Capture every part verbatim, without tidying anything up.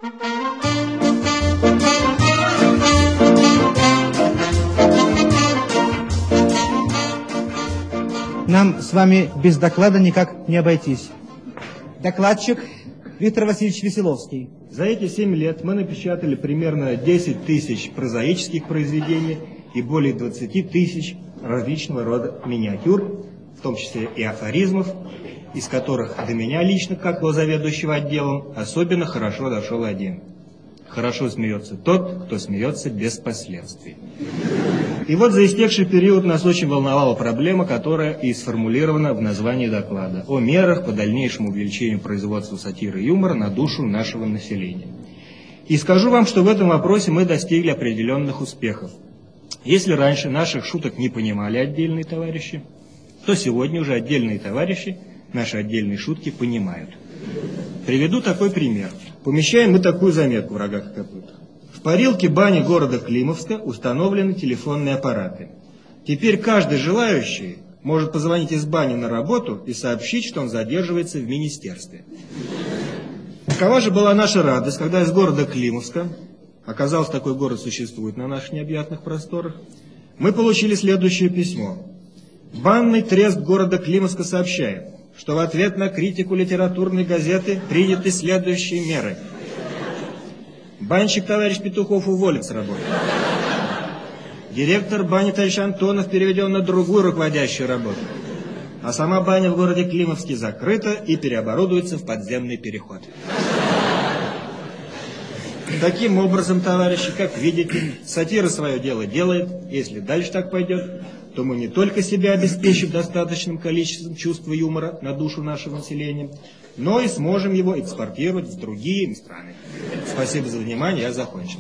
Нам с вами без доклада никак не обойтись. Докладчик Виктор Васильевич Веселовский. За эти семь лет мы напечатали примерно десять тысяч прозаических произведений и более двадцати тысяч различного рода миниатюр, в том числе и афоризмов, из которых до меня лично, как до заведующего отделом, особенно хорошо дошел один. Хорошо смеется тот, кто смеется без последствий. И вот за истекший период нас очень волновала проблема, которая и сформулирована в названии доклада о мерах по дальнейшему увеличению производства сатиры и юмора на душу нашего населения. И скажу вам, что в этом вопросе мы достигли определенных успехов. Если раньше наших шуток не понимали отдельные товарищи, то сегодня уже отдельные товарищи наши отдельные шутки понимают. Приведу такой пример. Помещаем мы такую заметку в рогах и копытах. В парилке бани города Климовска установлены телефонные аппараты. Теперь каждый желающий может позвонить из бани на работу и сообщить, что он задерживается в министерстве. Какова же была наша радость, когда из города Климовска, оказалось, такой город существует на наших необъятных просторах, мы получили следующее письмо. Банный трест города Климовска сообщает, что в ответ на критику литературной газеты приняты следующие меры. Банщик товарищ Петухов уволен с работы. Директор бани товарищ Антонов переведен на другую руководящую работу. А сама баня в городе Климовске закрыта и переоборудуется в подземный переход. Таким образом, товарищи, как видите, сатира свое дело делает. Если дальше так пойдет, то мы не только себя обеспечим достаточным количеством чувства юмора на душу нашего населения, но и сможем его экспортировать в другие страны. Спасибо за внимание, я закончил.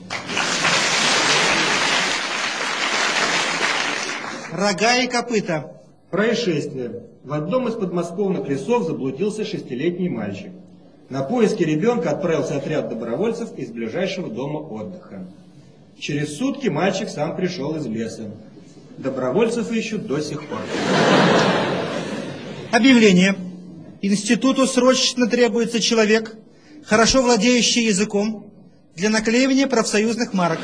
Рога и копыта. Происшествие. В одном из подмосковных лесов заблудился шестилетний мальчик. На поиски ребенка отправился отряд добровольцев из ближайшего дома отдыха. Через сутки мальчик сам пришел из леса. Добровольцев ищут до сих пор. Объявление. Институту срочно требуется человек, хорошо владеющий языком, для наклеивания профсоюзных марок.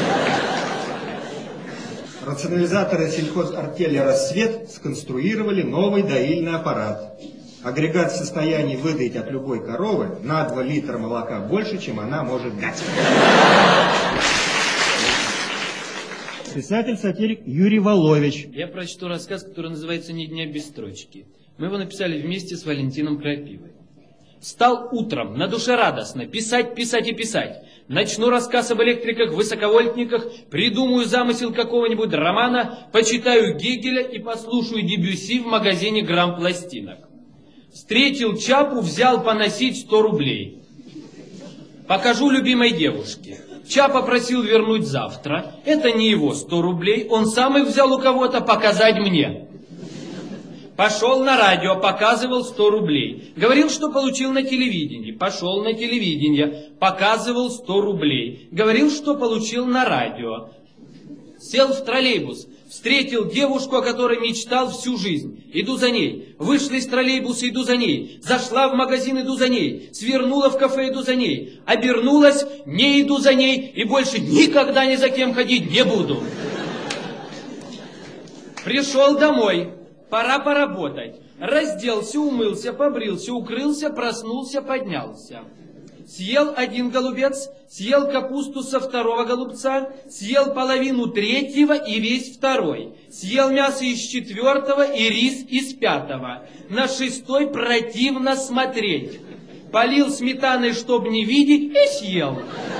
Рационализаторы сельхозартели «Рассвет» сконструировали новый доильный аппарат. Агрегат в состоянии выдать от любой коровы на два литра молока больше, чем она может дать. Писатель-сатирик Юрий Волович. Я прочту рассказ, который называется «Ни дня без строчки». Мы его написали вместе с Валентином Крапивой. Встал утром, на душе радостно, писать, писать и писать. Начну рассказ об электриках, высоковольтниках, придумаю замысел какого-нибудь романа, почитаю Гегеля и послушаю Дебюсси в магазине «Грамм пластинок». Встретил Чапу, взял поносить сто рублей. Покажу любимой девушке. Чапа просил вернуть завтра. Это не его сто рублей, он сам их взял у кого-то показать мне. Пошел на радио, показывал сто рублей. Говорил, что получил на телевидении. Пошел на телевидение, показывал сто рублей. Говорил, что получил на радио. Сел в троллейбус, встретил девушку, о которой мечтал всю жизнь. Иду за ней. Вышла из троллейбуса, иду за ней. Зашла в магазин, иду за ней. Свернула в кафе, иду за ней. Обернулась, не иду за ней. И больше никогда ни за кем ходить не буду. Пришел домой. Пора поработать. Разделся, умылся, побрился, укрылся, проснулся, поднялся. Съел один голубец, съел капусту со второго голубца, съел половину третьего и весь второй. Съел мясо из четвертого и рис из пятого. На шестой противно смотреть. Полил сметаной, чтоб не видеть, и съел.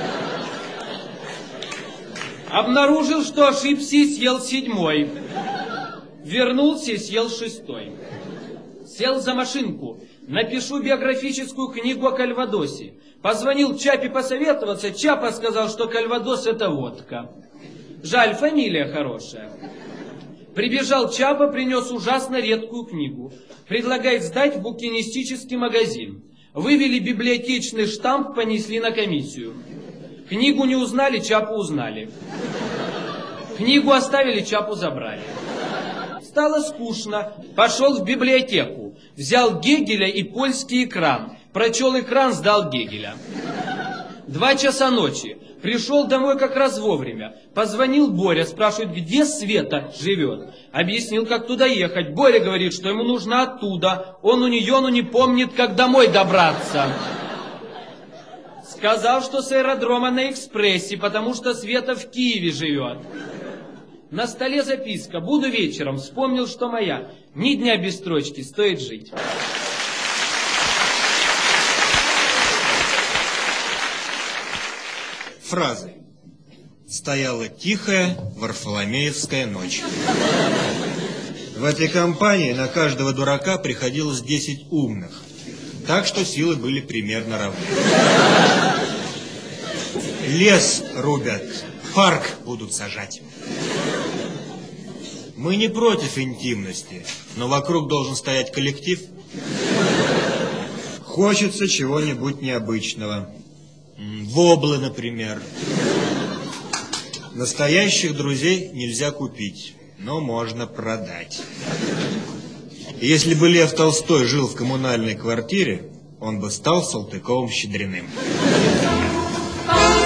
Обнаружил, что ошибся и съел седьмой. Вернулся и съел шестой. Сел за машинку. Напишу биографическую книгу о Кальвадосе. Позвонил Чапе посоветоваться. Чапа сказал, что Кальвадос это водка. Жаль, фамилия хорошая. Прибежал Чапа, принес ужасно редкую книгу. Предлагает сдать в букинистический магазин. Вывели библиотечный штамп, понесли на комиссию. Книгу не узнали, Чапу узнали. Книгу оставили, Чапу забрали. Стало скучно. Пошел в библиотеку. Взял Гегеля и польский экран. Прочел экран, сдал Гегеля. Два часа ночи. Пришел домой как раз вовремя. Позвонил Боря, спрашивает, где Света живет. Объяснил, как туда ехать. Боря говорит, что ему нужно оттуда. Он у нее, но не помнит, как домой добраться. Сказал, что с аэродрома на экспрессе, потому что Света в Киеве живет. На столе записка. Буду вечером. Вспомнил, что моя. Ни дня без строчки. Стоит жить. Фразы. Стояла тихая Варфоломеевская ночь. В этой компании на каждого дурака приходилось десять умных. Так что силы были примерно равны. Лес рубят, парк будут сажать. Мы не против интимности, но вокруг должен стоять коллектив. Хочется чего-нибудь необычного. Воблы, например. Настоящих друзей нельзя купить, но можно продать. Если бы Лев Толстой жил в коммунальной квартире, он бы стал Салтыковым-Щедриным.